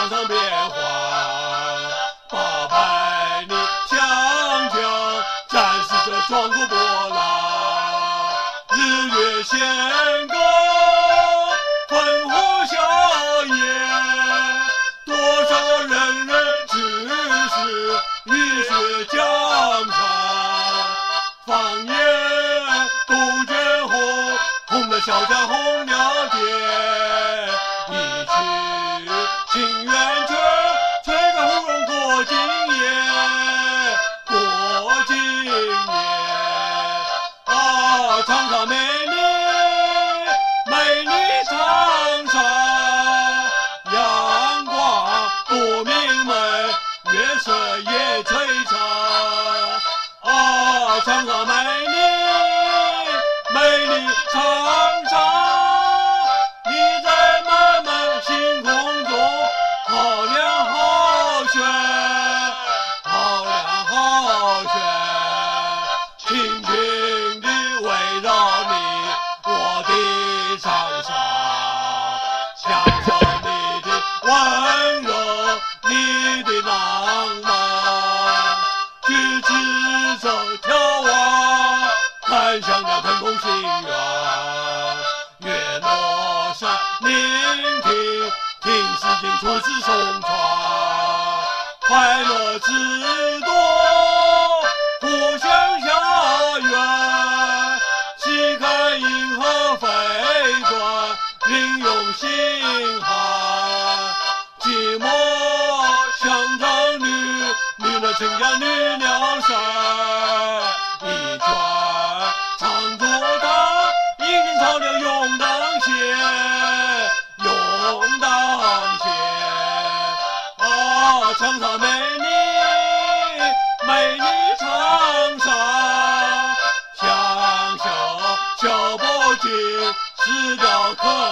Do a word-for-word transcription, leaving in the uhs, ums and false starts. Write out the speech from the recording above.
上变化，八百里长江展示着壮阔波浪，日月弦歌，烽火硝烟，多少人人志士浴血疆场，放眼杜鹃红，红的小家红了天，一曲情缘吹，吹个芙蓉过今夜，过今夜。啊，长沙美丽，美丽长沙，阳光多明媚，月色也璀璨。啊，长沙美丽，美丽长沙，你在漫漫星空中，好亮好炫，好亮好炫，轻轻地围绕你我的长沙，享受你的温柔，你的浪漫，举起手眺望，看向那腾空心愿，月落山聆听，听诗经出自松川，快乐之多，互相下缘，细看银河飞转，另用心寒，寂寞像张绿绿了青山绿了山，一转长作塔，迎迎潮流勇当先，勇当先。啊，长沙美丽，美丽长沙，享受小波景，是雕刻。